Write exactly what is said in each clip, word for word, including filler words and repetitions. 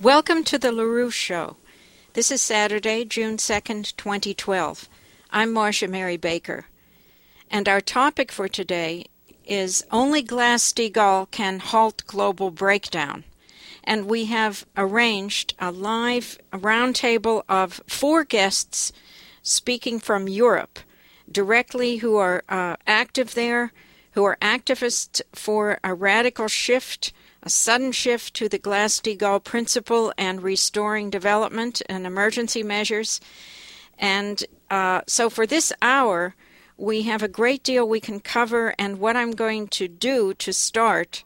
Welcome to the LaRouche Show. This is Saturday, June second, twenty twelve. I'm Marcia Mary Baker, and our topic for today is Only Glass-Steagall Can Halt Global Breakdown. And we have arranged a live roundtable of four guests speaking from Europe directly, who are uh, active there, who are activists for a radical shift, a sudden shift to the Glass-Steagall principle and restoring development and emergency measures. And uh, so for this hour, we have a great deal we can cover, and what I'm going to do to start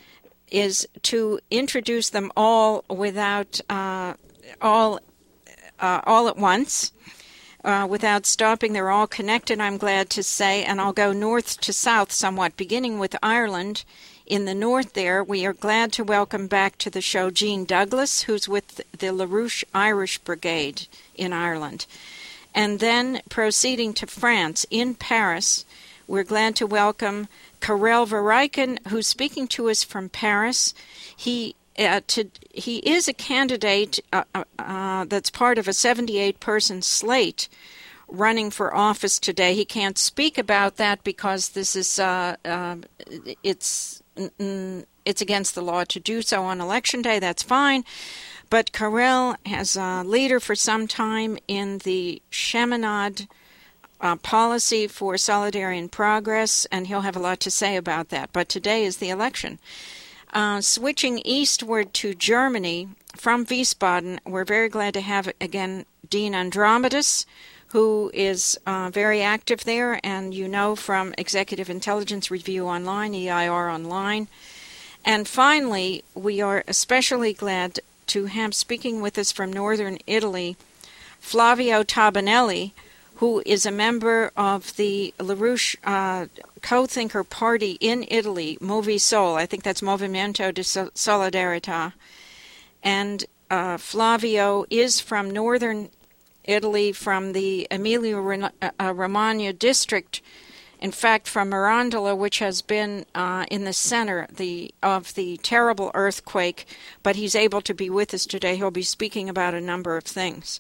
is to introduce them all without uh, all uh, all at once, uh, without stopping. They're all connected, I'm glad to say, and I'll go north to south somewhat, beginning with Ireland. In the north there, we are glad to welcome back to the show Jean Douglas, who's with the LaRouche Irish Brigade in Ireland. And then proceeding to France, in Paris, we're glad to welcome Karel Verrijken, who's speaking to us from Paris. He uh, to, he is a candidate uh, uh, that's part of a seventy-eight person slate running for office today. He can't speak about that because this is uh, uh, it's it's against the law to do so on Election Day. That's fine. But Karel has a leader for some time in the Chaminade uh, policy for Solidarity and Progress, and he'll have a lot to say about that. But today is the election. Uh, switching eastward to Germany from Wiesbaden, we're very glad to have again Dean Andromedis, who is uh, very active there, and you know from Executive Intelligence Review Online, E I R Online. And finally, we are especially glad to have speaking with us from northern Italy, Flavio Tabanelli, who is a member of the LaRouche uh, co-thinker party in Italy, Movisol. I think that's Movimento di Solidarietà. And uh, Flavio is from northern Italy, from the Emilia-Romagna district, in fact from Mirandola, which has been uh, in the center the, of the terrible earthquake, but he's able to be with us today. He'll be speaking about a number of things.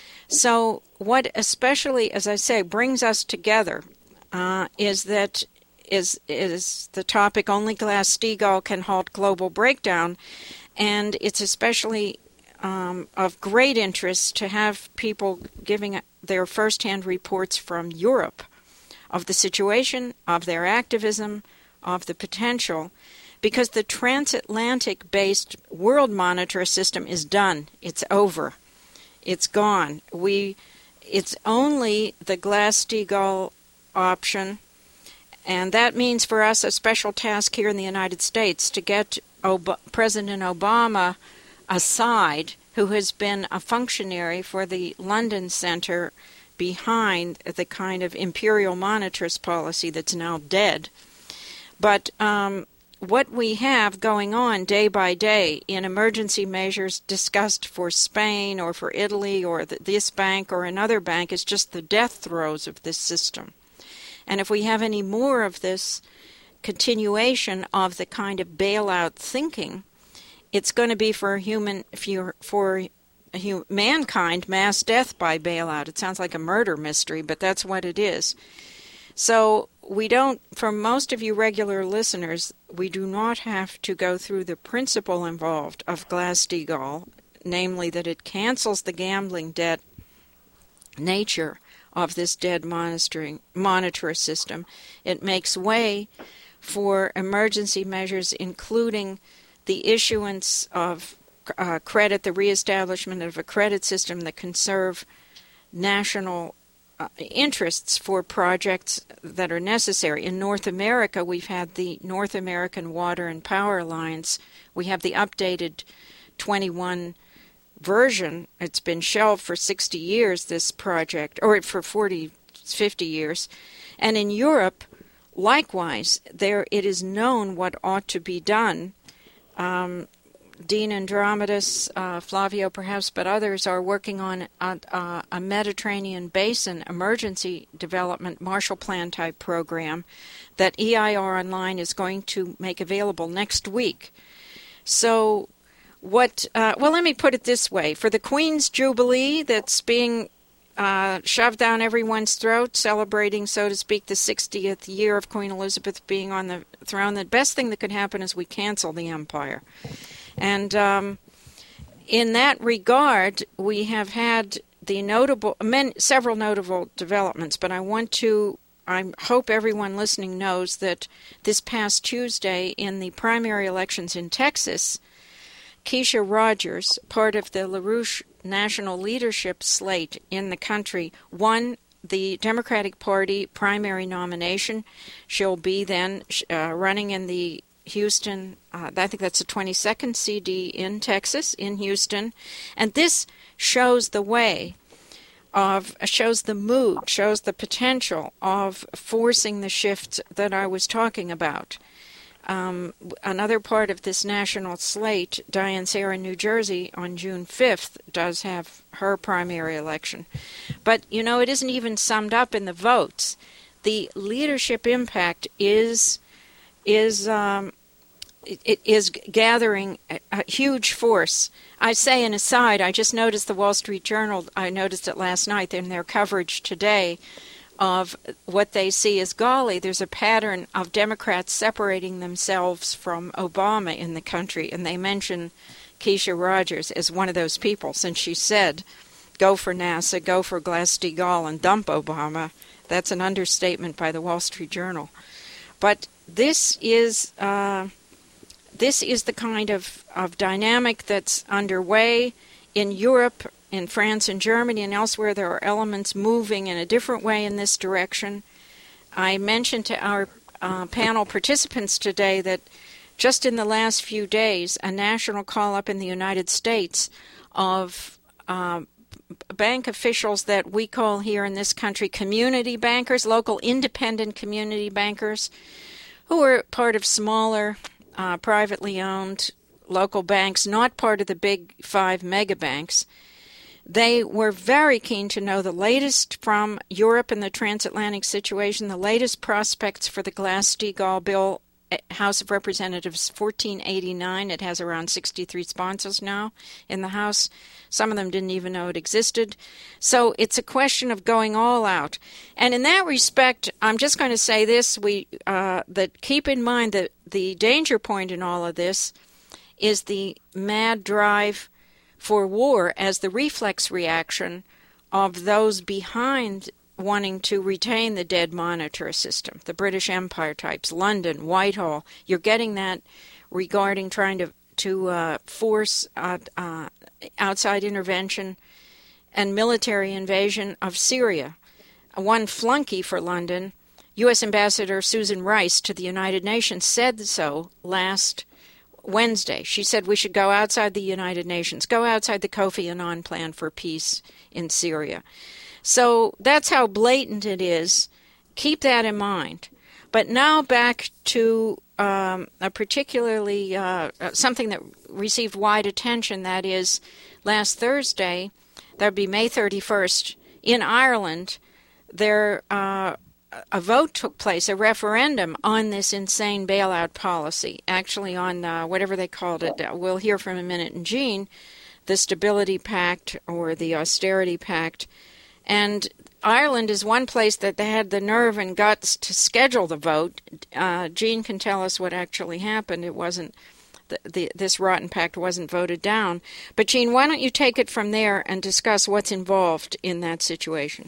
So what especially, as I say, brings us together uh, is that is is the topic Only Glass-Steagall Can Halt Global Breakdown, and it's especially Um, of great interest to have people giving their first-hand reports from Europe of the situation, of their activism, of the potential, because the transatlantic-based world monitor system is done. It's over. It's gone. We, it's only the Glass-Steagall option, and that means for us a special task here in the United States to get Ob- President Obama aside, who has been a functionary for the London Center behind the kind of imperial monetarist policy that's now dead. But um, what we have going on day by day in emergency measures discussed for Spain or for Italy or the, this bank or another bank is just the death throes of this system. And if we have any more of this continuation of the kind of bailout thinking, it's going to be for human for, for mankind mass death by bailout. It sounds like a murder mystery, but that's what it is. So we don't, for most of you regular listeners, we do not have to go through the principle involved of Glass-Steagall, namely that it cancels the gambling debt nature of this dead monitoring monitor system. It makes way for emergency measures, including the issuance of uh, credit, the reestablishment of a credit system that can serve national uh, interests for projects that are necessary. In North America, we've had the North American Water and Power Alliance. We have the updated twenty-one version. It's been shelved for sixty years, this project, or for forty, fifty years. And in Europe, likewise, there it is known what ought to be done. Um, Dean Andromedis, uh, Flavio perhaps, but others are working on a, a, a Mediterranean Basin emergency development Marshall Plan type program that E I R Online is going to make available next week. So what, uh, well, let me put it this way. For the Queen's Jubilee that's being uh, shoved down everyone's throat, celebrating, so to speak, the sixtieth year of Queen Elizabeth being on the throne, the best thing that could happen is we cancel the empire. And um, in that regard, we have had the notable, many, several notable developments, but I want to I hope everyone listening knows that this past Tuesday in the primary elections in Texas, Keisha Rogers, part of the LaRouche national leadership slate in the country, won the Democratic Party primary nomination. She'll be then uh, running in the Houston, uh, I think that's the twenty-second C D in Texas, in Houston. And this shows the way of, shows the mood, shows the potential of forcing the shifts that I was talking about. Um, another part of this national slate, Diane Sarah in New Jersey on June fifth, does have her primary election. But, you know, it isn't even summed up in the votes. The leadership impact is is um, it, it is gathering a, a huge force. I say an aside, I just noticed the Wall Street Journal, I noticed it last night in their coverage today, of what they see as, golly, there's a pattern of Democrats separating themselves from Obama in the country. And they mention Keisha Rogers as one of those people, since she said, go for NASA, go for Glass-Steagall, and dump Obama. That's an understatement by the Wall Street Journal. But this is uh, this is the kind of, of dynamic that's underway in Europe. In France and Germany and elsewhere, there are elements moving in a different way in this direction. I mentioned to our uh, panel participants today that just in the last few days, a national call-up in the United States of uh, bank officials that we call here in this country community bankers, local independent community bankers, who are part of smaller, uh, privately owned local banks, not part of the big five mega banks. They were very keen to know the latest from Europe in the transatlantic situation, the latest prospects for the Glass-Steagall bill, House of Representatives fourteen eighty-nine. It has around sixty-three sponsors now in the House. Some of them didn't even know it existed. So it's a question of going all out. And in that respect, I'm just going to say this, we uh, that keep in mind that the danger point in all of this is the mad drive for war as the reflex reaction of those behind wanting to retain the dead monitor system, the British Empire types, London, Whitehall. You're getting that regarding trying to, to uh, force uh, uh, outside intervention and military invasion of Syria. One flunky for London, U S Ambassador Susan Rice to the United Nations, said so last Wednesday. She said we should go outside the United Nations, go outside the Kofi Annan plan for peace in Syria. So that's how blatant it is. Keep that in mind. But now back to um, a particularly uh, something that received wide attention, that is last Thursday, that would be May thirty-first, in Ireland, there uh, a vote took place, a referendum on this insane bailout policy, actually on uh, whatever they called it. We'll hear from a minute in Gene, the Stability Pact or the Austerity Pact. And Ireland is one place that they had the nerve and guts to schedule the vote. Uh, Gene can tell us what actually happened. It wasn't, the, the, this rotten pact wasn't voted down. But Gene, why don't you take it from there and discuss what's involved in that situation?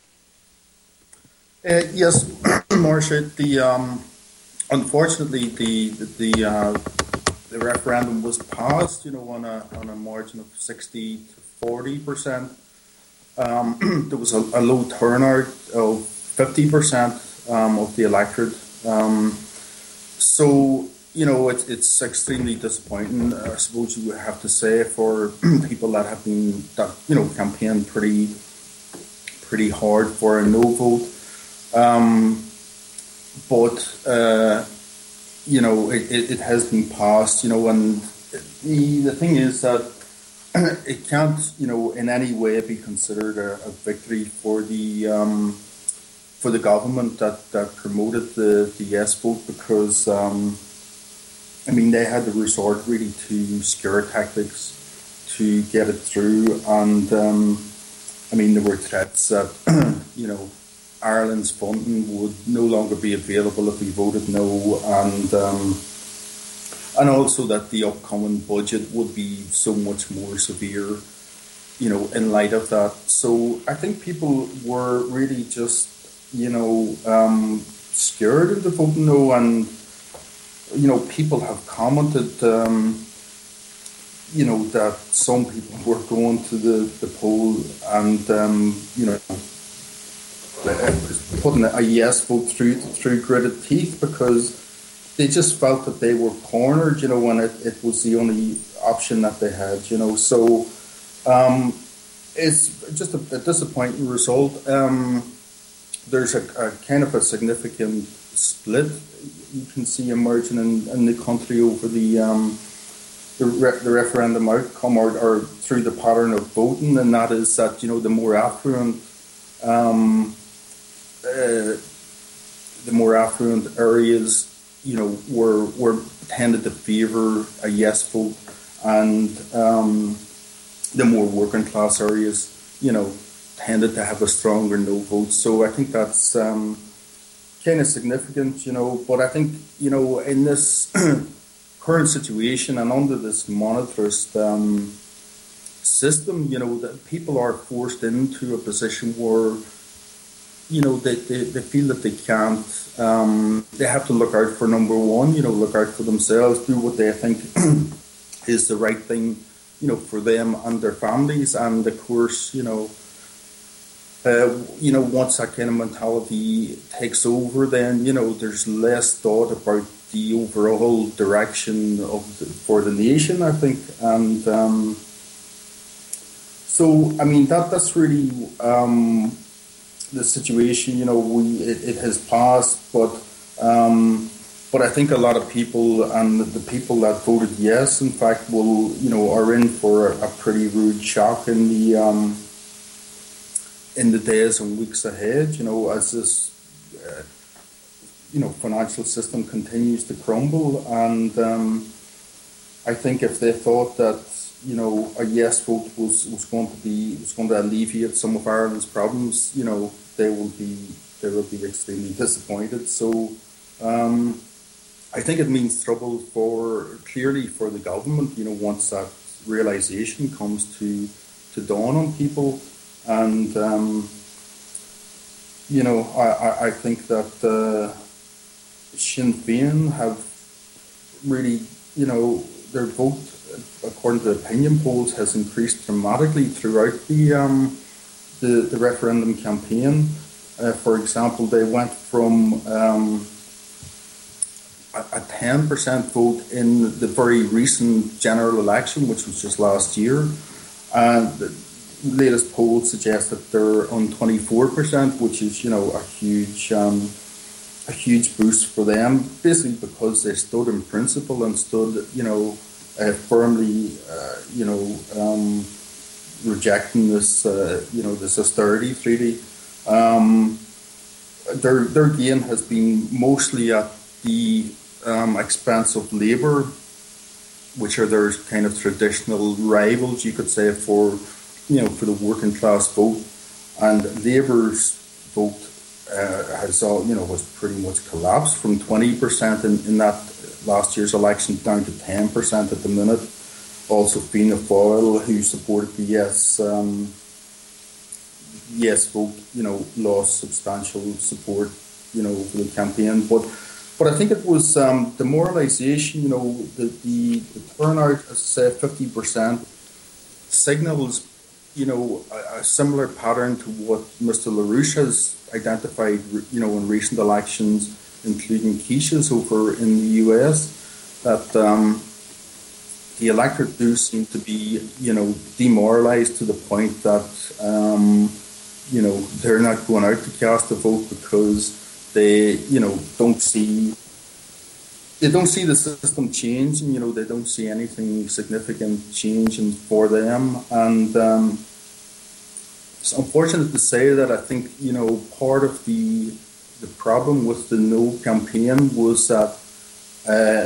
Uh, yes, Marcia. The um, unfortunately the the uh, the referendum was passed, you know, on a on a margin of sixty to forty percent. Um, there was a, a low turnout of fifty percent um, of the electorate. Um, so you know, it's it's extremely disappointing, I suppose you would have to say, for people that have been that you know campaigned pretty pretty hard for a no vote. Um, but, uh, you know, it, it, it has been passed, you know, and the, the thing is that it can't, you know, in any way be considered a, a victory for the um, for the government that, that promoted the, the yes vote, because, um, I mean, they had to resort really to scare tactics to get it through, and um, I mean, there were threats that, you know, Ireland's funding would no longer be available if we voted no, and um, and also that the upcoming budget would be so much more severe, you know, in light of that. So I think people were really just, you know, um, scared into voting no, and you know, people have commented, um, you know, that some people were going to the, the poll and, um, you know, putting a yes vote through through gritted teeth because they just felt that they were cornered, you know, when it, it was the only option that they had, you know. So um, it's just a, a disappointing result. Um, there's a, a kind of a significant split you can see emerging in, in the country over the um, the, re- the referendum outcome or, or through the pattern of voting, and that is that, you know, the more affluent um, uh, the more affluent areas, you know, were were tended to favour a yes vote, and um, the more working class areas, you know, tended to have a stronger no vote. So I think that's um, kind of significant, you know. But I think, you know, in this current situation and under this monetarist um, system, you know, that people are forced into a position where, you know, they, they, they feel that they can't, um, they have to look out for number one, you know, look out for themselves, do what they think is the right thing, you know, for them and their families. And of course, you know, uh, you know, once that kind of mentality takes over, then, you know, there's less thought about the overall direction of the, for the nation, I think. And um, so, I mean, that that's really um, the situation. You know, we it, it has passed, but um, but I think a lot of people and the people that voted yes, in fact, will, you know, are in for a, a pretty rude shock in the um, in the days and weeks ahead. You know, as this uh, you know financial system continues to crumble, and um, I think if they thought that, you know, a yes vote was, was going to be was going to alleviate some of Ireland's problems, you know, they will be they will be extremely disappointed. So um, I think it means trouble for clearly for the government, you know, once that realization comes to to dawn on people. And um, you know, I, I, I think that uh, Sinn Féin have really, you know, their vote, according to opinion polls, has increased dramatically throughout the um, the, the referendum campaign. Uh, for example, they went from um, a ten percent vote in the very recent general election, which was just last year, and the latest polls suggest that they're on twenty-four percent, which is, you know, a huge um, a huge boost for them, basically because they stood in principle and stood, you know, uh, firmly, uh, you know, um, rejecting this, uh, you know, this austerity treaty. Um, their their gain has been mostly at the um, expense of Labour, which are their kind of traditional rivals, you could say, for, you know, for the working class vote. And Labour's vote uh, has all, you know, was pretty much collapsed from twenty percent in, in that last year's election down to ten percent at the minute. Also, Fianna Fáil, who supported the yes um, yes vote, you know, lost substantial support, you know, for the campaign. But but I think it was um, demoralisation. You know, the, the the turnout, as I say, fifty percent signals, you know, a, a similar pattern to what Mister LaRouche has identified, you know, in recent elections, including Keisha's over in the U S, that um, the electorate do seem to be, you know, demoralised to the point that, um, you know, they're not going out to cast a vote because they, you know, don't see they don't see the system changing. You know, they don't see anything significant changing for them. And um, it's unfortunate to say that I think, you know, part of the the problem with the No campaign was that uh,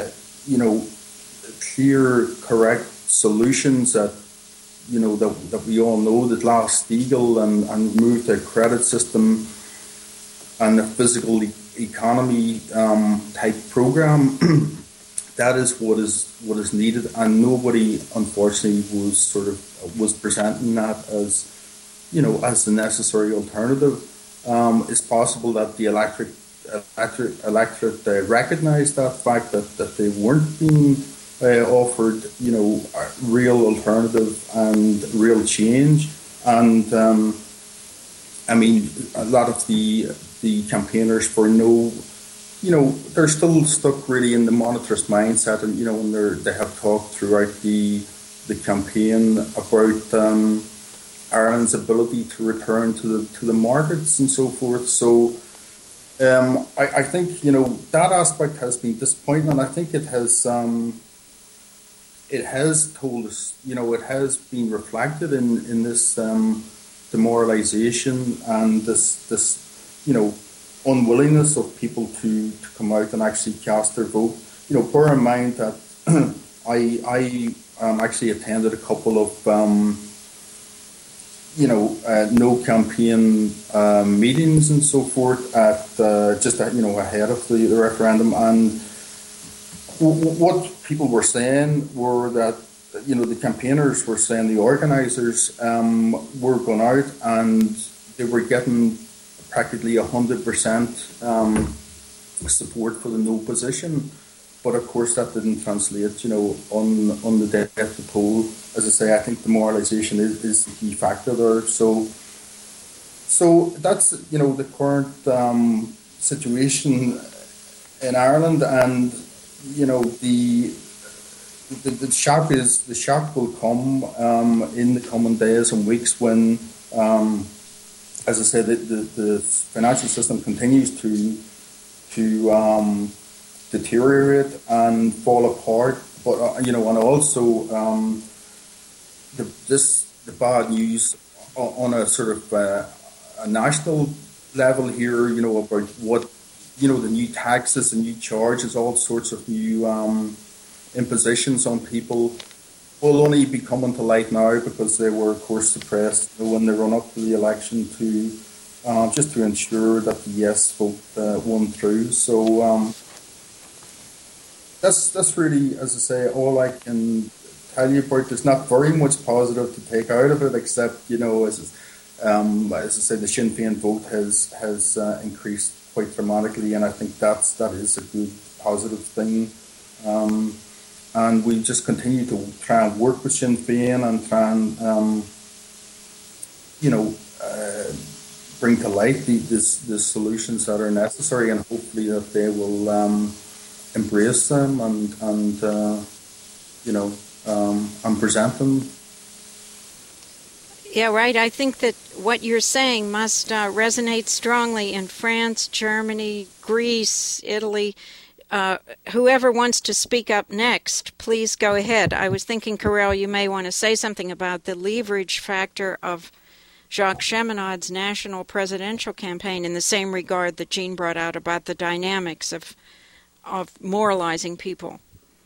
you know, clear, correct solutions that, you know, that, that we all know, that Glass-Steagall and, and move to a credit system and a physical e- economy um, type program. That is what is what is needed, and nobody, unfortunately, was sort of was presenting that as, you know, as the necessary alternative. Um, it's possible that the electric electorate, electorate uh, recognised that fact that, that they weren't being uh, offered, you know, a real alternative and real change. And um, I mean, a lot of the the campaigners for no. You know, they're still stuck really in the monetarist mindset, and you know, when they they have talked throughout the the campaign about um, Ireland's ability to return to the to the markets and so forth. So, um, I, I think, you know, that aspect has been disappointing, and I think it has um, it has told us, you know, it has been reflected in in this um, demoralisation and this this you know. unwillingness of people to, to come out and actually cast their vote. You know, bear in mind that I I um, actually attended a couple of um, you know uh, no campaign um, meetings and so forth at uh, just uh, you know ahead of the, the referendum, and w- what people were saying were that, you know, the campaigners were saying the organisers um, were going out and they were getting practically one hundred percent um, support for the no position. But of course that didn't translate, you know, on on the day of the poll. As I say, I think demoralisation is, is the key factor there. So so that's, you know, the current um, situation in Ireland, and, you know, the the, the shock is the shock will come um, in the coming days and weeks when um, as I said, the, the, the financial system continues to to um, deteriorate and fall apart. But uh, you know, and also um, the, this the bad news on a sort of uh, a national level here. You know, about what, you know, the new taxes and new charges, all sorts of new um, impositions on people, will only be coming to light now because they were, of course, suppressed when they run up to the election to uh, just to ensure that the yes vote uh, won through. So um, that's that's really, as I say, all I can tell you about. There's not very much positive to take out of it, except, you know, as um, as I said, the Sinn Féin vote has has uh, increased quite dramatically, and I think that's that is a good positive thing. Um, And we just continue to try and work with Sinn Féin and try and, um, you know, uh, bring to light the, this, the solutions that are necessary, and hopefully that they will um, embrace them and, and uh, you know, um, and present them. Yeah, right. I think that what you're saying must uh, resonate strongly in France, Germany, Greece, Italy. Uh, whoever wants to speak up next, please go ahead. I was thinking, Karel, you may want to say something about the leverage factor of Jacques Cheminad's national presidential campaign in the same regard that Jean brought out about the dynamics of of moralizing people.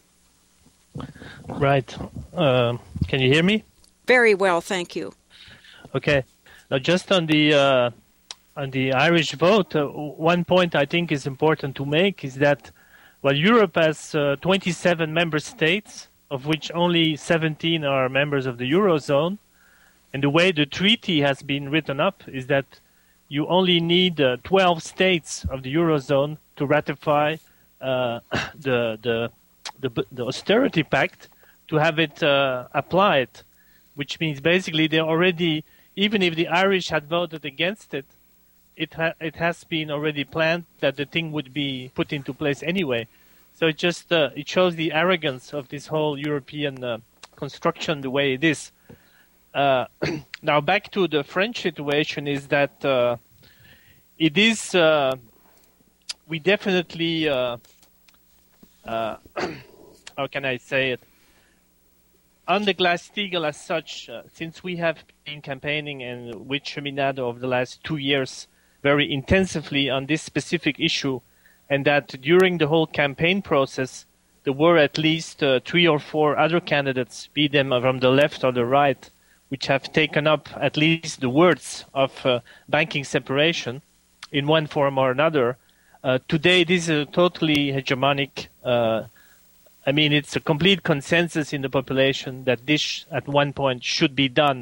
Right. Uh, can you hear me? Very well, thank you. Okay. Now, just on the uh, on the Irish vote, uh, one point I think is important to make is that, well, Europe has uh, twenty-seven member states, of which only seventeen are members of the Eurozone. And the way the treaty has been written up is that you only need uh, twelve states of the Eurozone to ratify uh, the, the, the, the austerity pact to have it uh, applied, which means basically they already, even if the Irish had voted against it, It, ha- it has been already planned that the thing would be put into place anyway. So it just uh, it shows the arrogance of this whole European uh, construction the way it is. Uh, now back to the French situation is that uh, it is uh, we definitely uh, uh, how can I say it, on the Glass-Steagall as such, uh, since we have been campaigning and with Cheminade over the last two years very intensively on this specific issue, and that during the whole campaign process, there were at least uh, three or four other candidates, be them from the left or the right, which have taken up at least the words of uh, banking separation in one form or another. Uh, today, this is a totally hegemonic. Uh, I mean, it's a complete consensus in the population that this, at one point, should be done.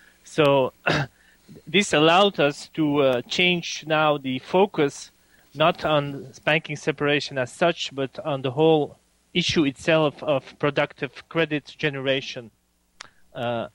So this allowed us to uh, change now the focus, not on banking separation as such, but on the whole issue itself of productive credit generation. Uh,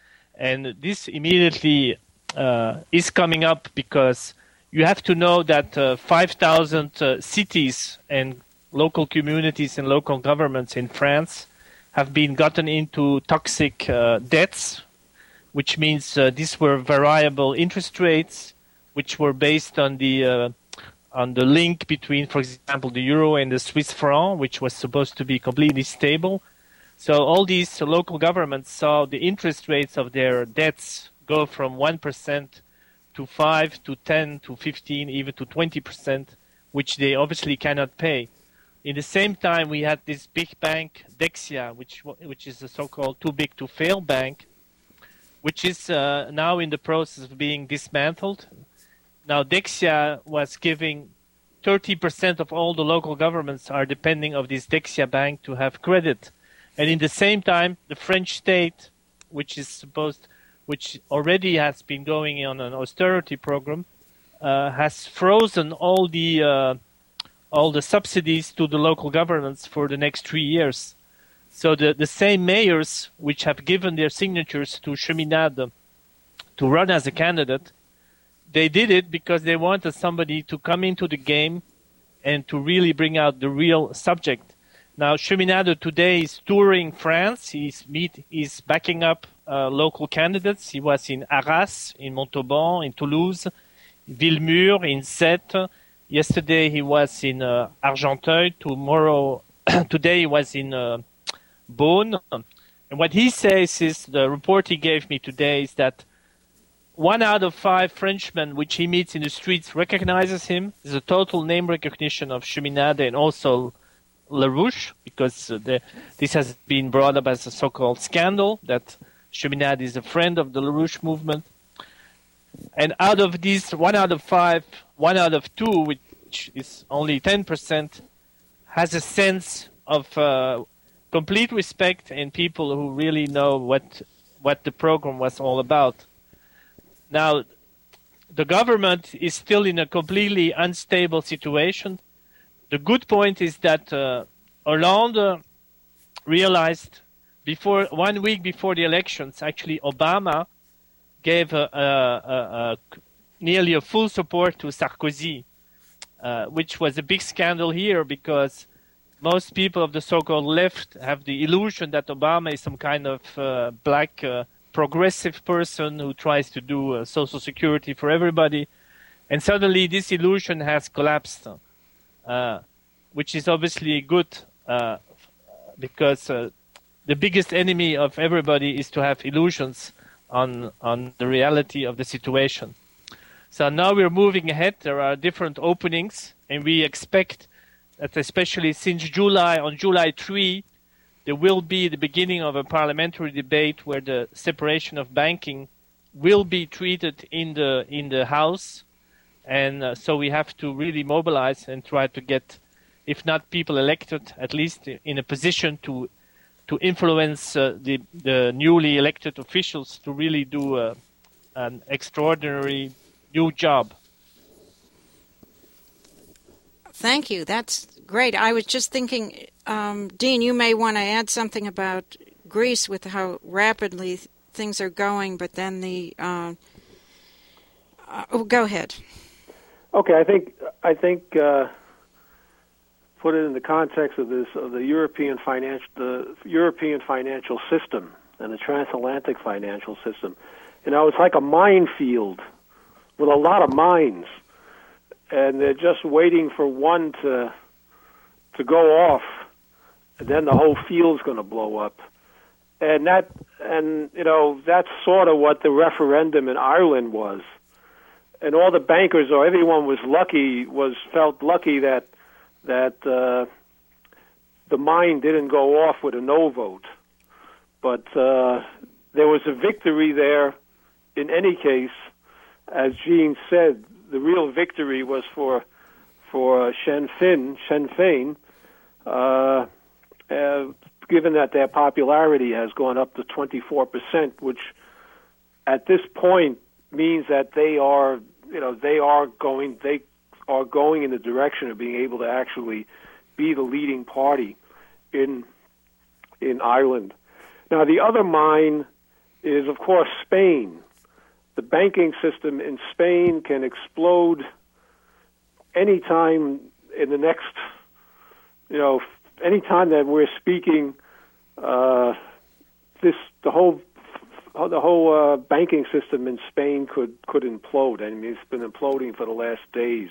and this immediately uh, is coming up because you have to know that uh, five thousand uh, cities and local communities and local governments in France have been gotten into toxic uh, debts, which means uh, these were variable interest rates, which were based on the uh, on the link between, for example, the euro and the Swiss franc, which was supposed to be completely stable. So all these local governments saw the interest rates of their debts go from one percent to five to ten to fifteen, even to twenty percent, which they obviously cannot pay. In the same time, we had this big bank, Dexia, which which is the so-called too big to fail bank, which is uh, now in the process of being dismantled. Now, Dexia was giving thirty percent of all the local governments are depending on this Dexia bank to have credit. And in the same time, the French state, which is supposed, which already has been going on an austerity program, uh, has frozen all the uh, all the subsidies to the local governments for the next three years. So the, the same mayors which have given their signatures to Cheminade to run as a candidate, they did it because they wanted somebody to come into the game and to really bring out the real subject. Now, Cheminade today is touring France. He's, meet, he's backing up uh, local candidates. He was in Arras, in Montauban, in Toulouse, Villemur, in Sète. Yesterday he was in uh, Argenteuil. Tomorrow, today he was in uh, Beaune. And what he says is, the report he gave me today is that one out of five Frenchmen which he meets in the streets recognizes him. There's a total name recognition of Cheminade and also LaRouche, because uh, the, this has been brought up as a so-called scandal, that Cheminade is a friend of the LaRouche movement. And out of these, one out of five, one out of two, which is only ten percent, has a sense of uh, complete respect and people who really know what what the program was all about. Now, the government is still in a completely unstable situation. The good point is that uh, Hollande realized before one week before the elections, actually Obama gave a, a, a, a nearly a full support to Sarkozy, uh, which was a big scandal here because most people of the so-called left have the illusion that Obama is some kind of uh, black uh, progressive person who tries to do uh, social security for everybody. And suddenly this illusion has collapsed, uh, which is obviously good uh, because uh, the biggest enemy of everybody is to have illusions on on the reality of the situation. So now we're moving ahead. There are different openings, and we expect that especially since July, on July third, there will be the beginning of a parliamentary debate where the separation of banking will be treated in the in the House. And uh, so we have to really mobilize and try to get, if not people elected, at least in a position to to influence uh, the, the newly elected officials to really do uh, an extraordinary new job. Thank you. That's great. I was just thinking, um, Dean, you may want to add something about Greece with how rapidly things are going, but then the... Uh, uh, oh, go ahead. Okay, I think I think uh, put it in the context of this of the European financial the European financial system and the transatlantic financial system. You know, it's like a minefield with a lot of mines, and they're just waiting for one to to go off, and then the whole field's going to blow up. And that and you know that's sort of what the referendum in Ireland was. And all the bankers, or everyone was lucky, was felt lucky that that uh, the mine didn't go off with a no vote. But uh, there was a victory there in any case. As Gene said, the real victory was for for Sinn Féin, Sinn Féin uh, uh, given that their popularity has gone up to twenty-four percent, which at this point means that they are, you know, they are going, they are going in the direction of being able to actually be the leading party in in Ireland. Now, the other mine is, of course, Spain. The banking system in Spain can explode anytime in the next, you know, anytime that we're speaking. Uh, this the whole the whole uh, banking system in Spain could could implode. I mean, it's been imploding for the last days.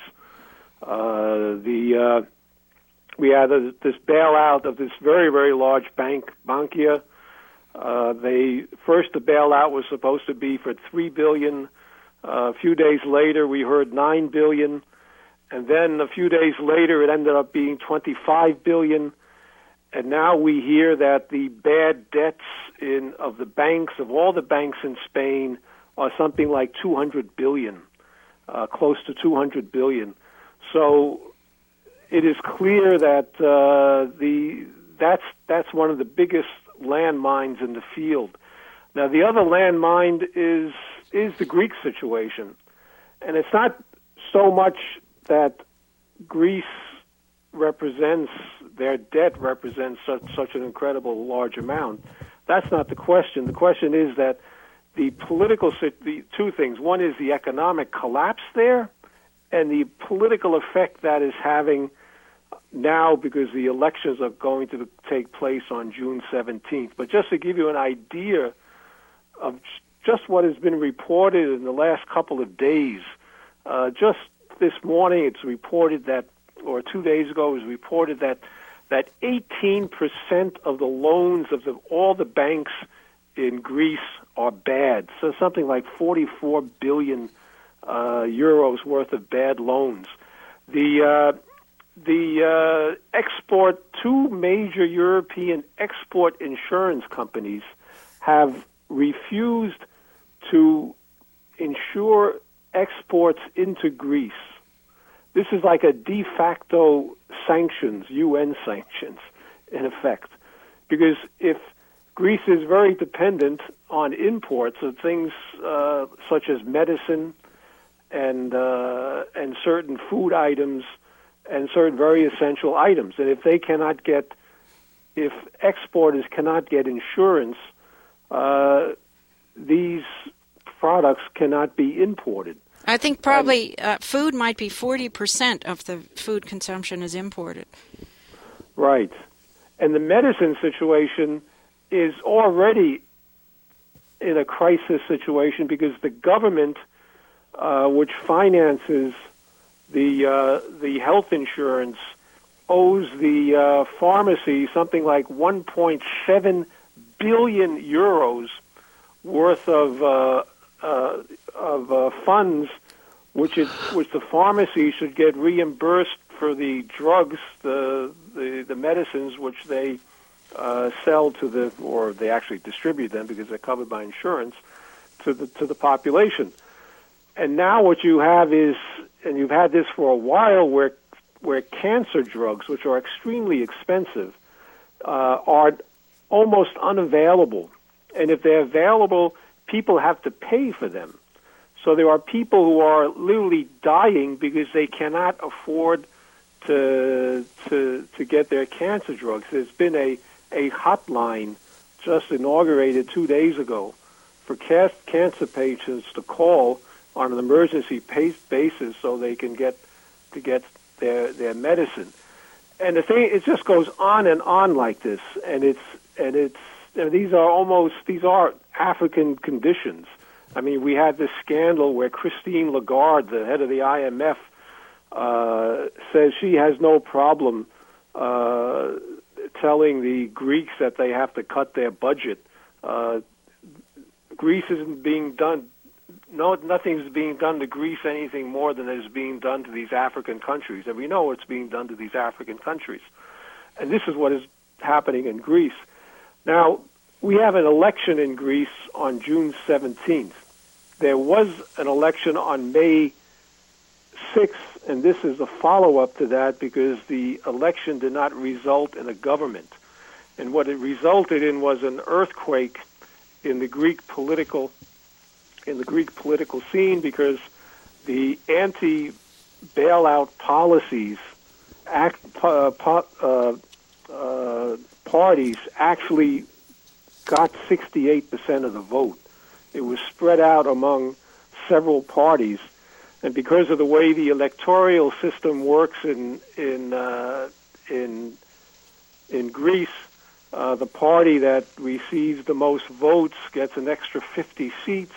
Uh, the uh, we had a, this bailout of this very very large bank, Bankia. Uh, they first the bailout was supposed to be for three billion. Uh, a few days later, we heard nine billion, and then a few days later, it ended up being twenty-five billion. And now we hear that the bad debts in of the banks of all the banks in Spain are something like two hundred billion, uh, close to two hundred billion. So it is clear that uh, the that's that's one of the biggest landmines in the field. Now, the other landmine is is the Greek situation, and it's not so much that Greece represents their debt represents such such an incredible large amount. That's not the question. The question is that the political the two things. One is the economic collapse there, and the political effect that is having now, because the elections are going to take place on June seventeenth. But just to give you an idea of just what has been reported in the last couple of days, uh, just this morning it's reported that, or two days ago it was reported that that eighteen percent of the loans of the, all the banks in Greece are bad. So something like forty-four billion uh, euros worth of bad loans. The uh, The uh, export, two major European export insurance companies have refused to insure exports into Greece. This is like a de facto sanctions, U N sanctions, in effect. Because if Greece is very dependent on imports of things uh, such as medicine and uh, and certain food items, and certain very essential items. And if they cannot get, if exporters cannot get insurance, uh, these products cannot be imported. I think probably uh, food might be forty percent of the food consumption is imported. Right. And the medicine situation is already in a crisis situation because the government, uh, which finances The uh, the health insurance, owes the uh, pharmacy something like one point seven billion euros worth of uh, uh, of uh, funds, which is which the pharmacy should get reimbursed for the drugs, the the, the medicines which they uh, sell to the, or they actually distribute them because they're covered by insurance, to the to the population. And now what you have is, and you've had this for a while, where where cancer drugs, which are extremely expensive, uh, are almost unavailable. And if they're available, people have to pay for them. So there are people who are literally dying because they cannot afford to to to get their cancer drugs. There's been a, a hotline just inaugurated two days ago for cancer patients to call on an emergency basis so they can get to get their their medicine. And the thing, it just goes on and on like this, and it's and it's you know, these are almost these are African conditions. I mean, we had this scandal where Christine Lagarde, the head of the I M F, uh, says she has no problem uh, telling the Greeks that they have to cut their budget. Uh, Greece isn't being done. No, nothing's being done to Greece anything more than is being done to these African countries. And we know what's being done to these African countries. and this is what is happening in Greece. Now, we have an election in Greece on June seventeenth. There was an election on May sixth, and this is a follow-up to that because the election did not result in a government. And what it resulted in was an earthquake in the Greek political in the Greek political scene because the anti-bailout policies act, uh, uh, uh, parties actually got sixty-eight percent of the vote. It was spread out among several parties, and because of the way the electoral system works in in uh, in in Greece, uh, the party that receives the most votes gets an extra fifty seats,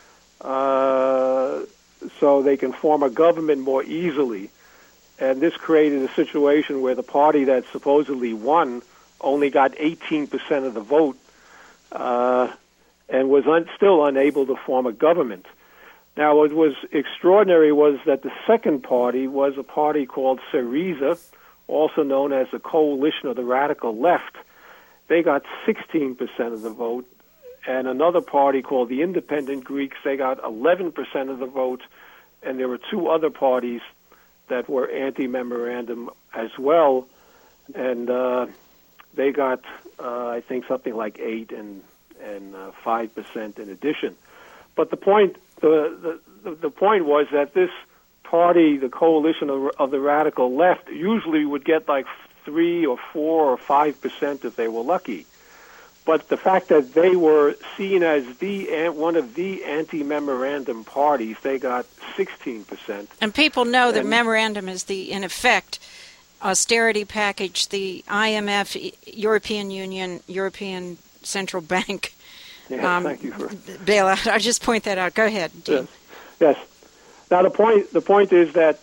uh, so they can form a government more easily. And this created a situation where the party that supposedly won only got eighteen percent of the vote, uh, and was un- still unable to form a government. Now, what was extraordinary was that the second party was a party called Syriza, also known as the Coalition of the Radical Left. They got sixteen percent of the vote, and another party called the Independent Greeks, they got eleven percent of the vote, and there were two other parties that were anti-memorandum as well, and uh, they got, uh, I think, something like eight and and uh, five percent in addition. But the point, the, the the point was that this party, the Coalition of, of the Radical Left, usually would get like three or four or five percent if they were lucky. But the fact that they were seen as the one of the anti-memorandum parties, they got sixteen percent. And people know that memorandum is the, in effect, austerity package the I M F, European Union, European Central Bank yeah, um, thank you for bailout. I'll just point that out. Go ahead, Dean. Yes. yes. Now the point the point is that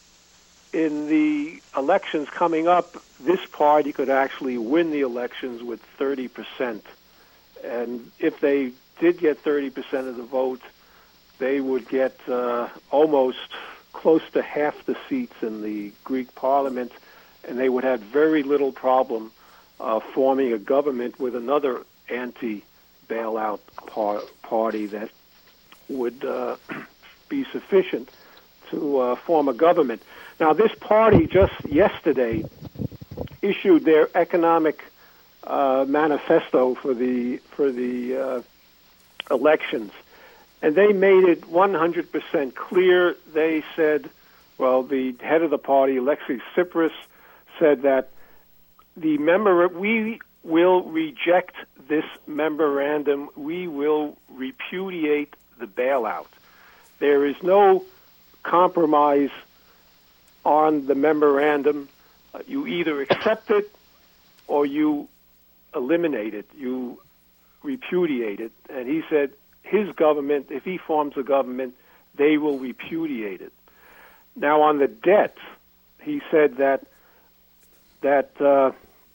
in the elections coming up, this party could actually win the elections with thirty percent. And if they did get thirty percent of the vote, they would get uh, almost close to half the seats in the Greek parliament, and they would have very little problem uh, forming a government with another anti-bailout par- party that would uh, be sufficient to uh, form a government. Now, this party just yesterday issued their economic uh, manifesto for the for the uh, elections, and they made it one hundred percent clear. They said, well, the head of the party, Alexis Tsipras, said that the member we will reject this memorandum. We will repudiate the bailout. There is no compromise on the memorandum. Uh, you either accept it or you eliminate it, you repudiate it. And he said his government, if he forms a government, they will repudiate it. Now, on the debt, he said that that uh,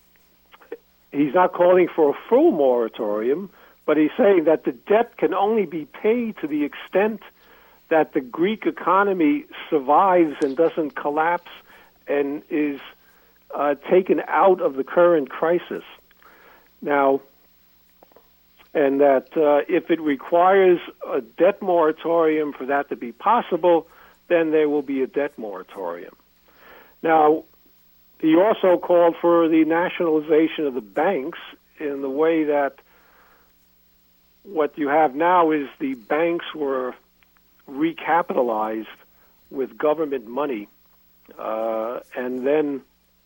he's not calling for a full moratorium, but he's saying that the debt can only be paid to the extent that the Greek economy survives and doesn't collapse and is uh, taken out of the current crisis. Now, and that uh, if it requires a debt moratorium for that to be possible, then there will be a debt moratorium. Now, he also called for the nationalization of the banks in the way that what you have now is the banks were recapitalized with government money, uh, and then,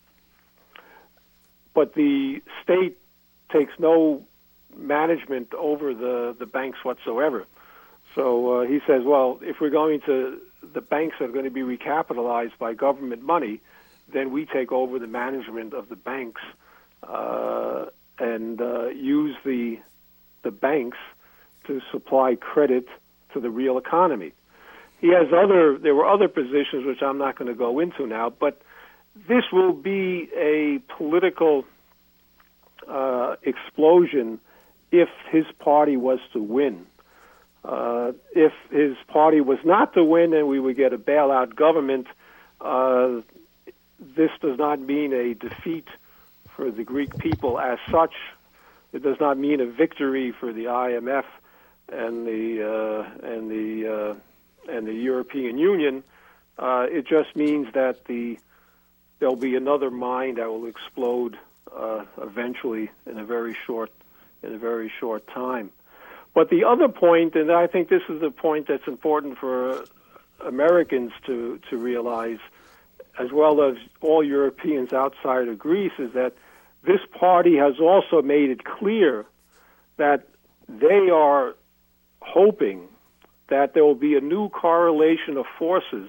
but the state takes no management over the, the banks whatsoever. So uh, he says, well, if we're going to, the banks are going to be recapitalized by government money, then we take over the management of the banks uh, and uh, use the the banks to supply credit to the real economy. He has other, there were other positions which I'm not going to go into now, but this will be a political uh, explosion if his party was to win. Uh, if his party was not to win and we would get a bailout government, uh, this does not mean a defeat for the Greek people as such. It does not mean a victory for the I M F and the uh, and the uh, and the European Union. Uh, it just means that the there'll be another mine that will explode uh, eventually in a very short in a very short time. But the other point, and I think this is the point that's important for Americans to to realize, as well as all Europeans outside of Greece, is that this party has also made it clear that they are hoping that there will be a new correlation of forces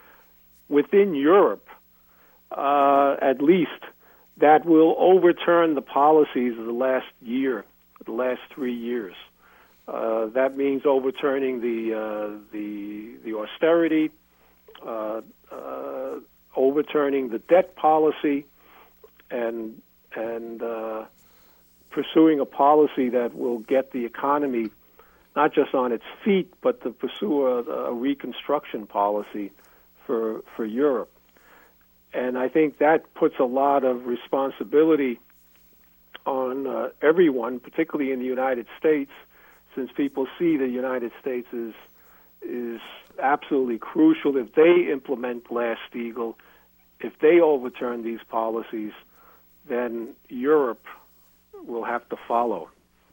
within Europe, uh, at least, that will overturn the policies of the last year, the last three years. Uh, that means overturning the uh, the the austerity, uh, uh, overturning the debt policy, and and uh, pursuing a policy that will get the economy not just on its feet, but to pursue a, a reconstruction policy for for Europe. And I think that puts a lot of responsibility on uh, everyone, particularly in the United States, since people see the United States is is absolutely crucial. If they implement Glass-Steagall, if they overturn these policies, then Europe will have to follow.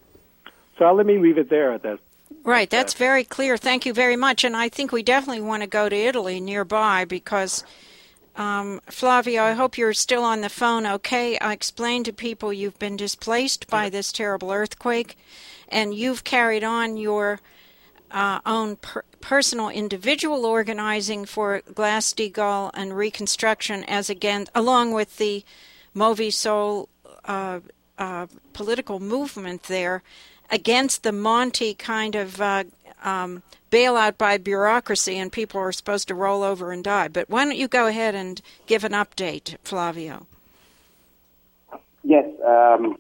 So let me leave it there at that. Right, that's very clear. Thank you very much. And I think we definitely want to go to Italy nearby because, um, Flavio, I hope you're still on the phone okay. I explained to people you've been displaced by this terrible earthquake, and you've carried on your uh, own per- personal individual organizing for Glass-Steagall and reconstruction as again, along with the Movisol uh, uh, political movement there, against the Monti kind of uh, um, bailout by bureaucracy, and people are supposed to roll over and die. But why don't you go ahead and give an update, Flavio? Yes. Um,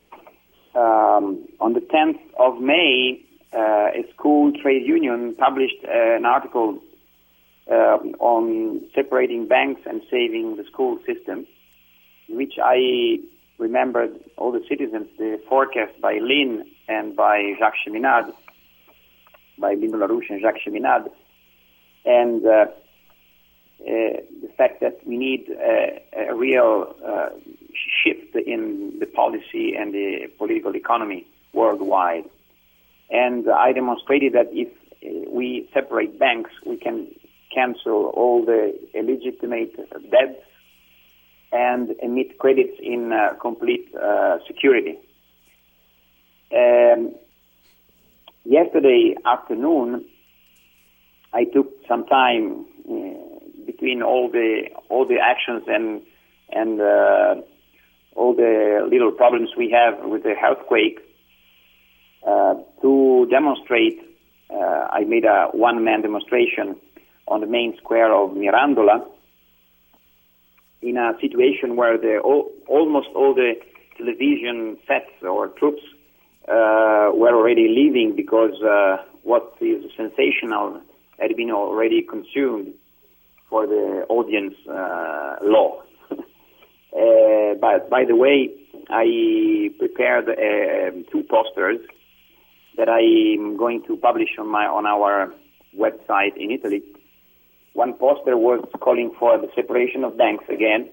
um, on the tenth of May, uh, a school trade union published uh, an article uh, on separating banks and saving the school system, which I remembered all the citizens, the forecast by Lynn and by Jacques Cheminade, by Lynn LaRouche and Jacques Cheminade, and uh, uh, the fact that we need uh, a real uh, shift in the policy and the political economy worldwide. And I demonstrated that if uh, we separate banks, we can cancel all the illegitimate debts and emit credits in uh, complete uh, security. Um, yesterday afternoon, I took some time uh, between all the all the actions and and uh, all the little problems we have with the earthquake uh, to demonstrate. Uh, I made a one-man demonstration on the main square of Mirandola, in a situation where the all, almost all the television sets or troops uh, were already leaving because uh, what is sensational had been already consumed for the audience uh, law. uh, but by the way, I prepared uh, two posters that I'm going to publish on my on our website in Italy. One poster was calling for the separation of banks again,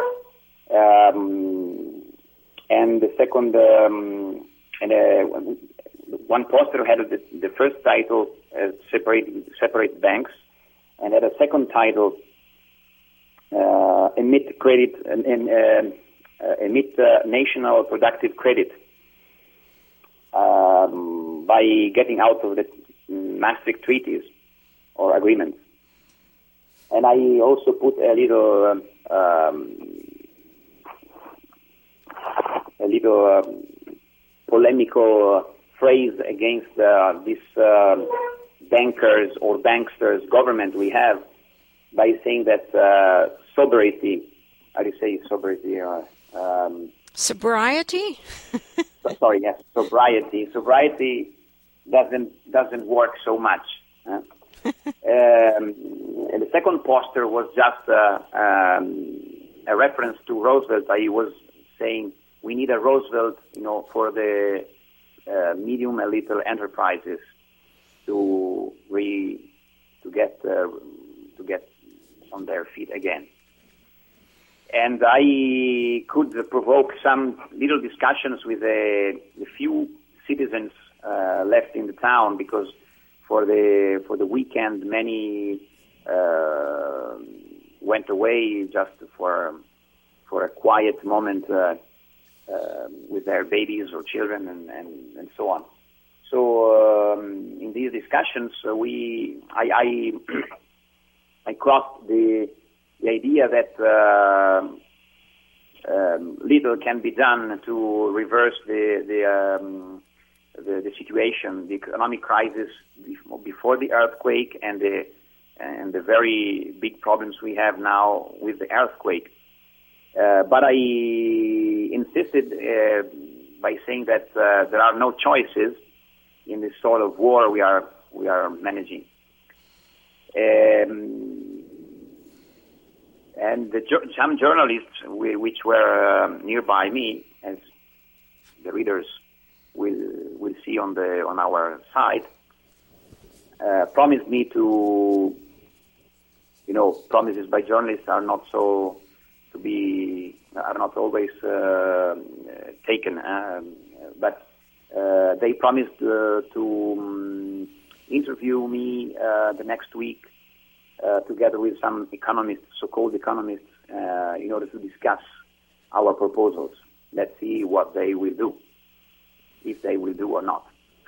um, and the second, um, and uh, one poster had the, the first title, uh, "Separate Separate Banks," and had a second title, uh, "Emit Credit and, and uh, uh, Emit uh, National Productive Credit," um, by getting out of the Maastricht treaties or agreements. And I also put a little, um, a little um, polemical uh, phrase against uh, this uh, bankers or banksters government we have, by saying that uh, sobriety, how do you say sobriety? Uh, um, Sobriety? sorry, yes, sobriety. Sobriety doesn't doesn't work so much. Huh? um, and the second poster was just uh, um, a reference to Roosevelt. I was saying we need a Roosevelt, you know, for the uh, medium and little enterprises to re to get uh, to get on their feet again. And I could provoke some little discussions with a, a few citizens uh, left in the town, because for the for the weekend many uh, went away just for for a quiet moment uh, uh, with their babies or children and, and, and so on. So um, in these discussions, uh, we I I, I crossed the the idea that uh, um, little can be done to reverse the the, um, the the situation, the economic crisis before the earthquake, and the and the very big problems we have now with the earthquake. Uh, but I insisted uh, by saying that uh, there are no choices in this sort of war we are we are managing. Um, and the, some journalists, we, which were um, nearby me, as the readers will will see on the on our site, uh, promised me to, you know, promises by journalists are not so to be are not always uh, taken, um, but uh, they promised uh, to um, interview me uh, the next week uh, together with some economists, so-called economists, uh, in order to discuss our proposals. Let's see what they will do, if they will do or not.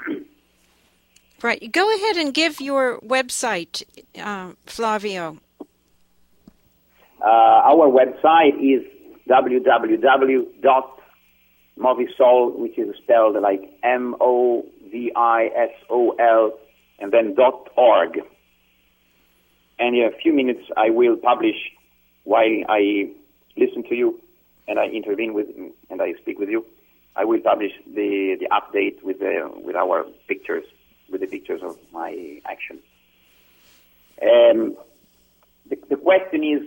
Right. Go ahead and give your website, uh, Flavio. Uh, our website is w w w dot movisol, which is spelled like M O V I S O L, and then dot org. And in a few minutes, I will publish, while I listen to you and I intervene with and I speak with you, I will publish the, the update with the with our pictures, with the pictures of my action. Um, the, the question is,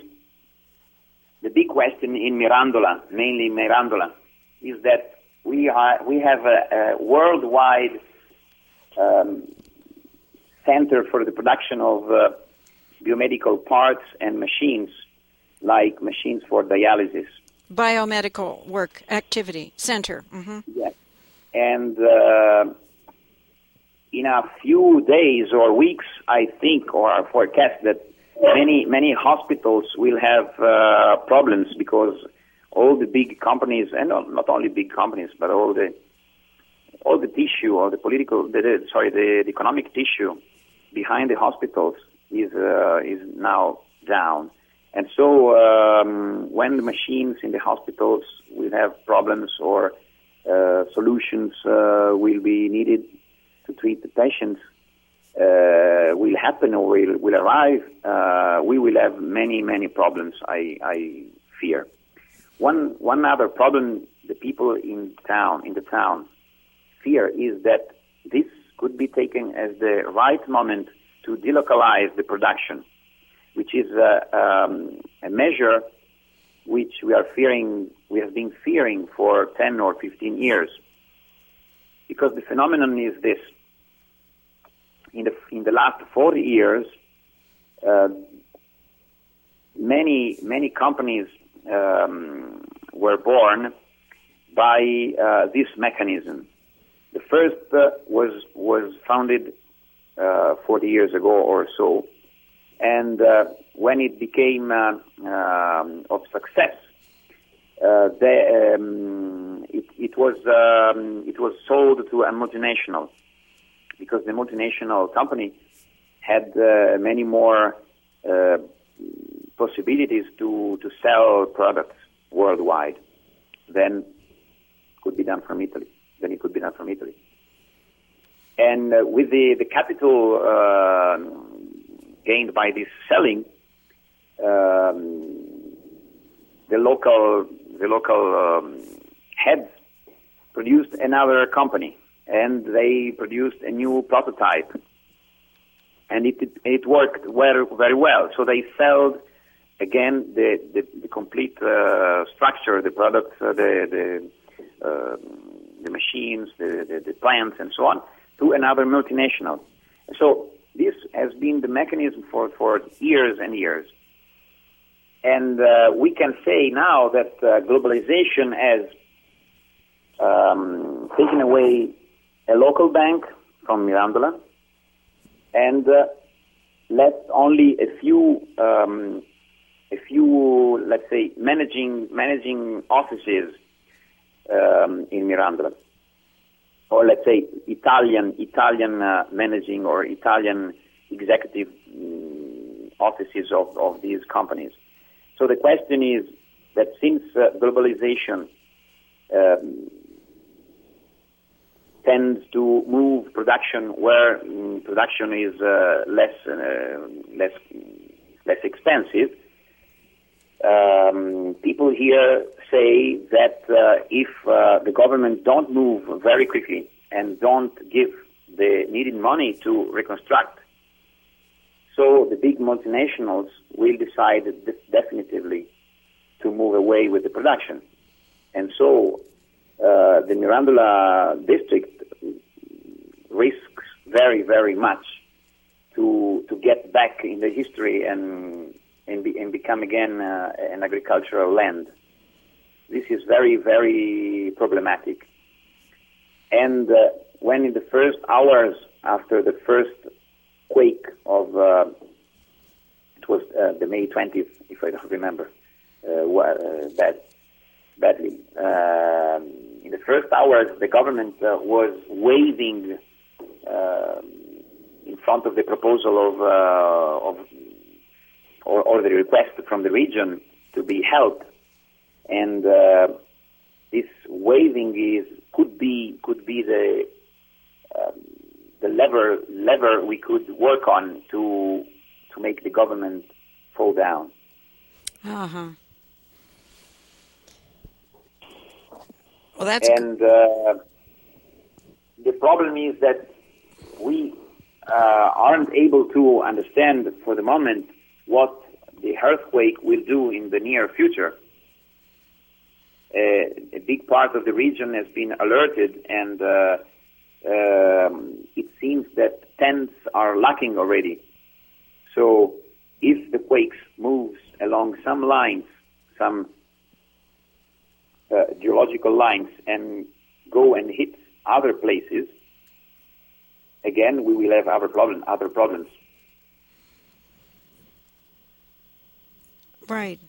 the big question in Mirandola, mainly Mirandola, is that we are we have a, a worldwide um, center for the production of uh, biomedical parts and machines, like machines for dialysis. Biomedical work activity center. Mm-hmm. Yes, and uh, in a few days or weeks, I think, or I forecast that many many hospitals will have uh, problems, because all the big companies, and not, not only big companies, but all the all the tissue, or the political, the, the, sorry, the, the economic tissue behind the hospitals is uh, is now down, and so um, when the machines in the hospitals will have problems, or uh, solutions uh, will be needed to treat the patients, Uh, will happen or will, will arrive, uh, we will have many, many problems, I, I fear. One, one other problem the people in town, in the town fear is that this could be taken as the right moment to delocalize the production, which is a, um, a measure which we are fearing, we have been fearing for ten or fifteen years. Because the phenomenon is this: In the in the last forty years, uh, many many companies um, were born by uh, this mechanism. The first uh, was was founded uh, forty years ago or so, and uh, when it became uh, um, of success, uh, they, um, it, it was um, it was sold to a multinational, because the multinational company had uh, many more uh, possibilities to, to sell products worldwide than could be done from Italy, than it could be done from Italy. And uh, with the, the capital uh, gained by this selling, um, the local the local um, heads produced another company, and they produced a new prototype, and it it, it worked very very well. So they sold again, the, the, the complete uh, structure, the products, uh, the the, uh, the machines, the, the, the plants, and so on, to another multinational. So this has been the mechanism for, for years and years. And uh, we can say now that uh, globalization has um, taken away a local bank from Mirandola and uh, left only a few, um, a few, let's say, managing managing offices um, in Mirandola, or let's say Italian Italian uh, managing or Italian executive um, offices of, of these companies. So the question is that since uh, globalization um, tends to move production where um, production is uh, less uh, less less expensive, um, people here say that uh, if uh, the government don't move very quickly and don't give the needed money to reconstruct, so the big multinationals will decide definitively to move away with the production. And so uh, the Mirandola district risks very, very much to to get back in the history and and, be, and become again uh, an agricultural land. This is very, very problematic. And uh, when in the first hours after the first quake of, uh, it was uh, the May twentieth, if I don't remember, uh, uh, bad, badly. Uh, in the first hours, the government uh, was waving uh, in front of the proposal of, uh, of or, or the request from the region to be helped, and uh, this waving is could be could be the um, the lever lever we could work on to to make the government fall down. Uh-huh. Well, that's and uh, the problem is that we uh, aren't able to understand for the moment what the earthquake will do in the near future. Uh, a big part of the region has been alerted, and uh, um, it seems that tents are lacking already. So if the quakes moves along some lines, some uh, geological lines, and go and hit other places, again, we will have other, problem, other problems. right.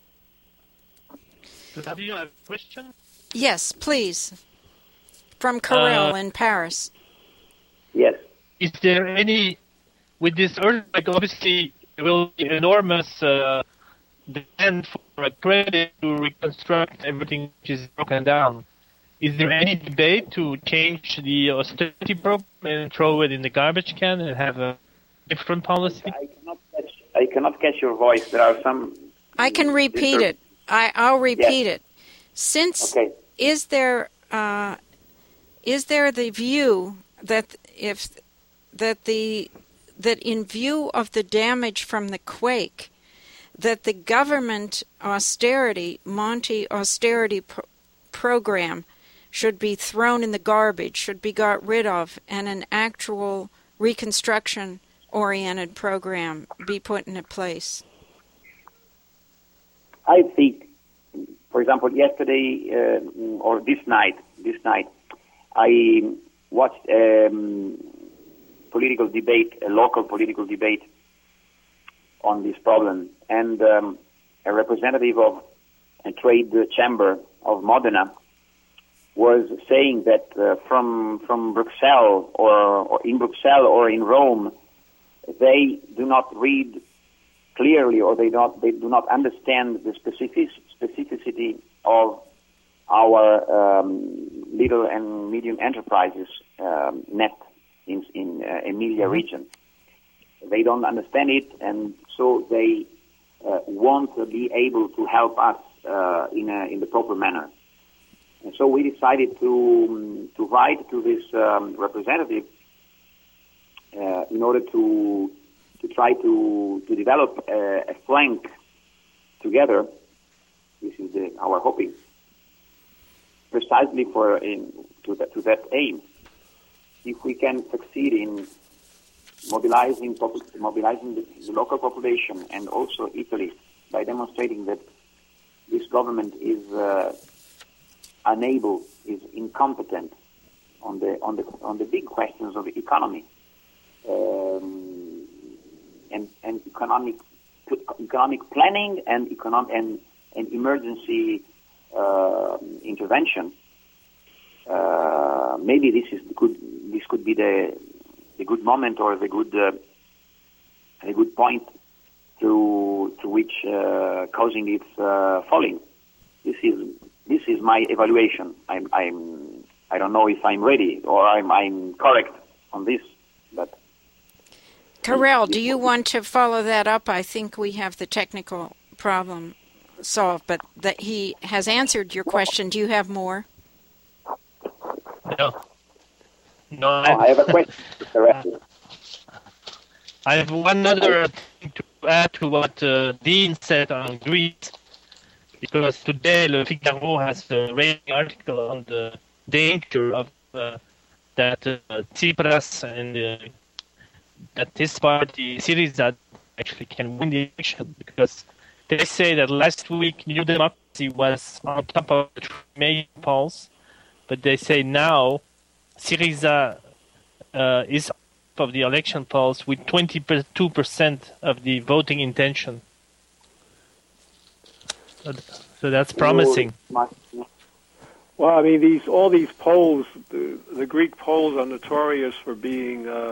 Have you a question? Yes, please. From Carrel Uh, in Paris. Yes. Is there any, with this earthquake, obviously there will be enormous uh, demand for a credit to reconstruct everything which is broken down. Is there any debate to change the austerity program and throw it in the garbage can and have a different policy? I cannot catch, I cannot catch your voice. There are some... I can repeat it. I, I'll repeat Yes. it. Since Okay. is there uh, is there the view that if that the that in view of the damage from the quake, that the government austerity Monti austerity pro- program should be thrown in the garbage, should be got rid of, and an actual reconstruction oriented program be put into place? I think, for example, yesterday uh, or this night, this night, I watched a um, political debate, a local political debate on this problem, and um, a representative of a trade chamber of Modena was saying that uh, from from Brussels or, or in Brussels or in Rome, they do not read clearly, or they not they do not understand the specific specificity of our um, little and medium enterprises um, net in in uh, Emilia region. They don't understand it, and so they uh, won't be able to help us uh, in a, in the proper manner. And so we decided to um, to write to this um, representative uh, in order to to try to to develop a, a flank together. This is the, our hoping, precisely for in, to, that, to that aim. If we can succeed in mobilizing mobilizing the, the local population and also Italy by demonstrating that this government is uh, unable, is incompetent on the on the on the big questions of the economy um, and and economic economic planning and economic and, and emergency uh, intervention. Uh, maybe this is good. This could be the the good moment or the good uh, a good point to to which uh, causing its uh, falling. This is this is my evaluation. I'm I'm I don't know if I'm ready or I'm I'm correct on this, but. Karel, do you want to follow that up? I think we have the technical problem solved, but that he has answered your question. Do you have more? No. No, I, I have a question. I have one other thing to add to what uh, Dean said on Greece, because today Le Figaro has a rating article on the danger of uh, that uh, Tsipras and uh, that this party, Syriza, actually can win the election, because they say that last week New Democracy was on top of the main polls, but they say now Syriza uh, is of the election polls with twenty-two percent of the voting intention. So that's promising. Well, I mean, these all these polls, the, the Greek polls are notorious for being uh,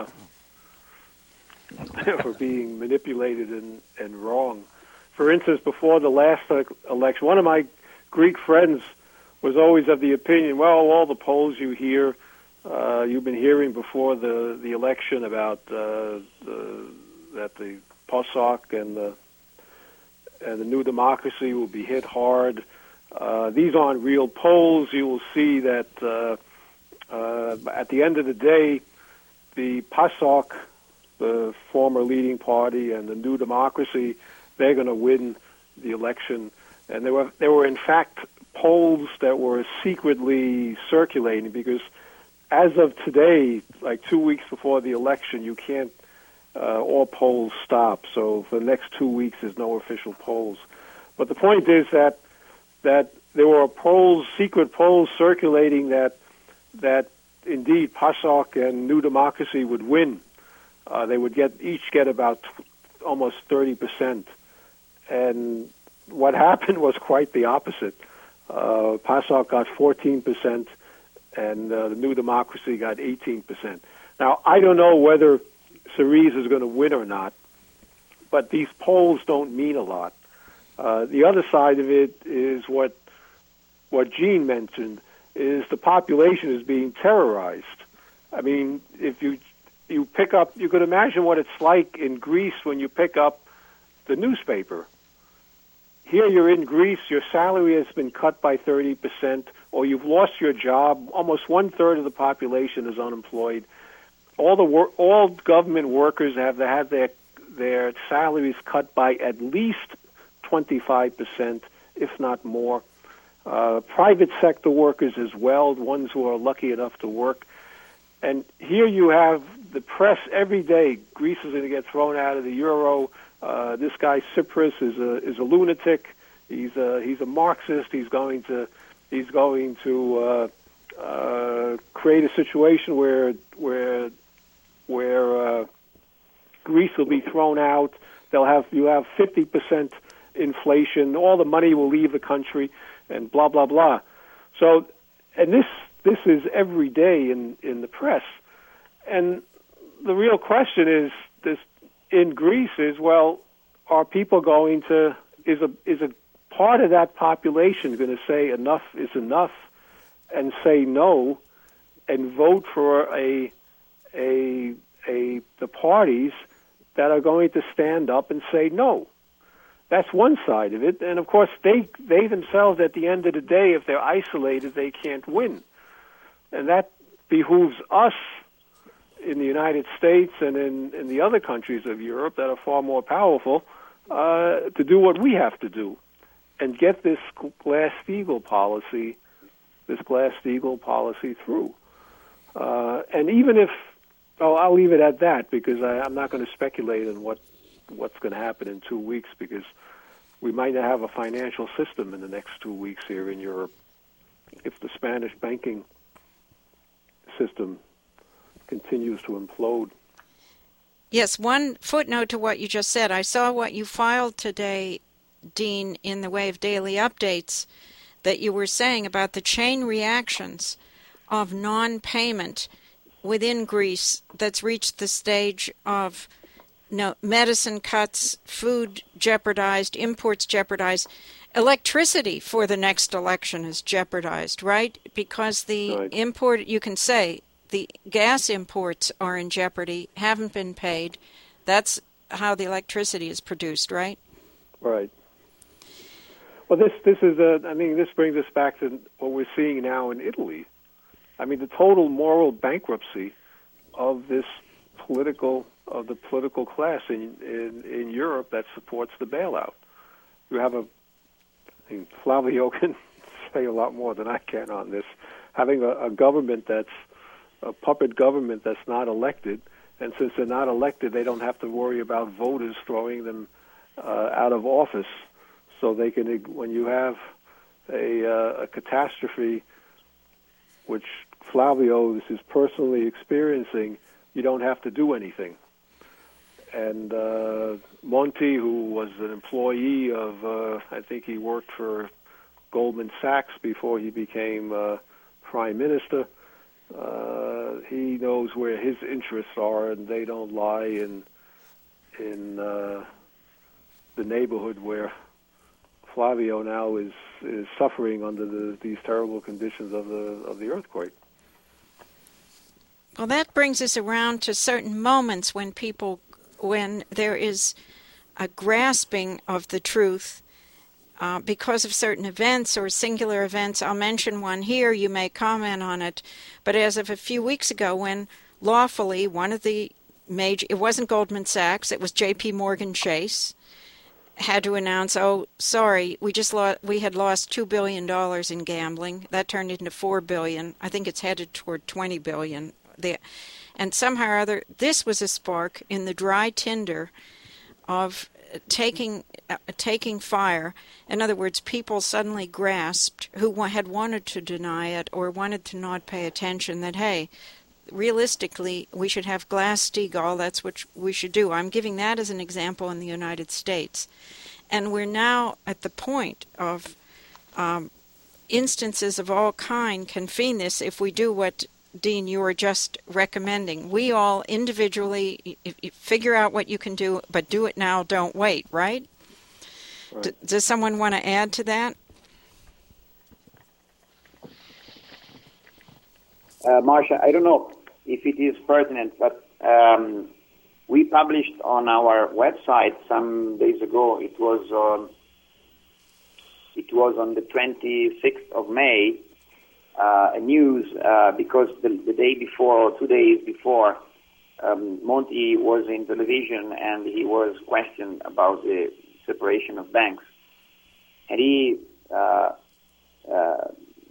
for being manipulated and, and wrong. For instance, before the last election, one of my Greek friends was always of the opinion, well, all the polls you hear, uh, you've been hearing before the, the election about uh, the, that the PASOK and the and the New Democracy will be hit hard. Uh, these aren't real polls. You will see that uh, uh, at the end of the day, the PASOK, the former leading party, and the New Democracy, they're going to win the election. And there were there were in fact polls that were secretly circulating, because as of today, like two weeks before the election, you can't uh, all polls stop. So for the next two weeks, there's no official polls. But the point is that that there were polls, secret polls circulating that that indeed PASOK and New Democracy would win. Uh, they would get each get about t- almost thirty percent. And what happened was quite the opposite. Uh, PASOK got fourteen percent, and uh, the New Democracy got eighteen percent. Now, I don't know whether Syriza is going to win or not, but these polls don't mean a lot. Uh, the other side of it is what what Gene mentioned, is the population is being terrorized. I mean, if you you pick up, you could imagine what it's like in Greece when you pick up the newspaper. Here you're in Greece, your salary has been cut by thirty percent, or you've lost your job. Almost one-third of the population is unemployed. All the wor- all government workers have had their their salaries cut by at least twenty-five percent, if not more. Uh, private sector workers as well, the ones who are lucky enough to work. And here you have the press every day. Greece is going to get thrown out of the euro. Uh, this guy Tsipras is a is a lunatic. He's a he's a Marxist. He's going to he's going to uh, uh, create a situation where where where uh, Greece will be thrown out. They'll have you have fifty percent inflation. All the money will leave the country, and blah blah blah. So, and this this is every day in in the press. And the real question is this. In Greece is, well, are people going to, is a is a part of that population going to say enough is enough and say no and vote for a a a the parties that are going to stand up and say no? That's one side of it. And of course they they themselves at the end of the day, if they're isolated, they can't win. And that behooves us in the United States and in, in the other countries of Europe that are far more powerful uh, to do what we have to do and get this Glass-Steagall policy, this Glass-Steagall policy through. Uh, and even if, oh, I'll leave it at that because I, I'm not going to speculate on what what's going to happen in two weeks because we might not have a financial system in the next two weeks here in Europe if the Spanish banking system continues to implode. Yes, one footnote to what you just said. I saw what you filed today, Dean, in the way of daily updates, that you were saying about the chain reactions of non-payment within Greece that's reached the stage of no medicine cuts, food jeopardized, imports jeopardized, electricity for the next election is jeopardized, right? Because the right. import, you can say, the gas imports are in jeopardy, haven't been paid. That's how the electricity is produced, right? Right. Well, this this is a. I mean, this brings us back to what we're seeing now in Italy. I mean, the total moral bankruptcy of this political of the political class in in, in Europe that supports the bailout. You have a. I mean, Flavio can say a lot more than I can on this. Having a, a government that's a puppet government that's not elected, and since they're not elected, they don't have to worry about voters throwing them uh, out of office. So they can, when you have a, uh, a catastrophe, which Flavio is personally experiencing, you don't have to do anything. And uh, Monti, who was an employee of, uh, I think he worked for Goldman Sachs before he became uh, prime minister. Uh, he knows where his interests are, and they don't lie in in uh, the neighborhood where Flavio now is is suffering under the, these terrible conditions of the of the earthquake. Well, that brings us around to certain moments when people, when there is a grasping of the truth. Uh, because of certain events or singular events. I'll mention one here. You may comment on it. But as of a few weeks ago, when lawfully one of the major, it wasn't Goldman Sachs, it was J P Morgan Chase, had to announce, oh, sorry, we just lost, we had lost two billion dollars in gambling. That turned into four billion dollars. I think it's headed toward twenty billion dollars. The, and somehow or other, this was a spark in the dry tinder of taking uh, taking fire. In other words, people suddenly grasped, who had wanted to deny it or wanted to not pay attention, that, hey, realistically, we should have Glass-Steagall. That's what we should do. I'm giving that as an example in the United States. And we're now at the point of um, instances of all kind convene this if we do what, Dean, you were just recommending. We all individually if, if figure out what you can do, but do it now, don't wait, right? right. D- does someone want to add to that? Uh, Marcia, I don't know if it is pertinent, but um, we published on our website some days ago, it was on, it was on the twenty-sixth of May, Uh, a news uh, because the, the day before or two days before, um, Monti was in television and he was questioned about the separation of banks, and he uh, uh,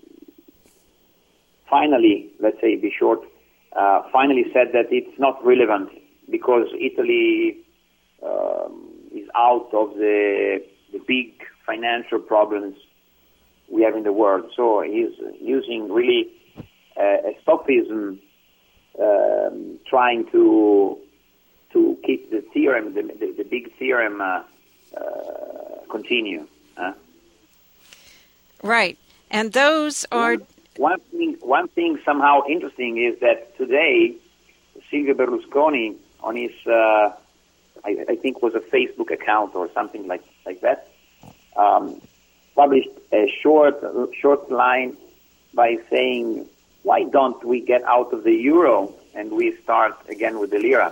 finally, let's say, be short, uh, finally said that it's not relevant because Italy um, is out of the the big financial problems we have in the world. So he's using really uh, a sophism, um, trying to to keep the theorem, the, the, the big theorem, uh, uh, continue. Huh? Right, and those are one, one thing. One thing somehow interesting is that today Silvio Berlusconi on his, uh, I, I think, was a Facebook account or something like like that. Um, published a short short line by saying, why don't we get out of the euro and we start again with the lira?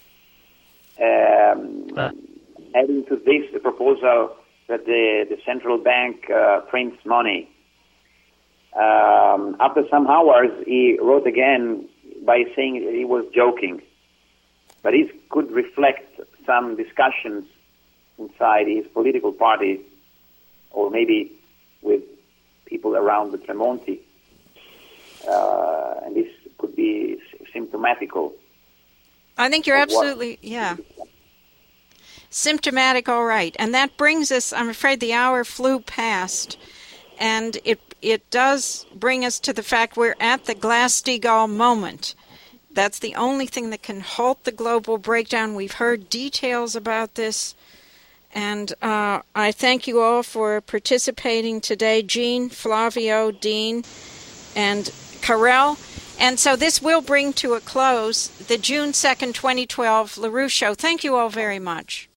Um, uh. Adding to this the proposal that the, the central bank uh, prints money. Um, after some hours, he wrote again by saying that he was joking. But it could reflect some discussions inside his political party, or maybe with people around the Tremonti. Uh, and this could be symptomatical. I think you're absolutely, what, yeah. Symptomatic, all right. And that brings us, I'm afraid the hour flew past, and it it does bring us to the fact we're at the Glass-Steagall moment. That's the only thing that can halt the global breakdown. We've heard details about this, and uh, I thank you all for participating today, Jean, Flavio, Dean, and Karel. And so this will bring to a close the June second, twenty twelve LaRouche Show. Thank you all very much.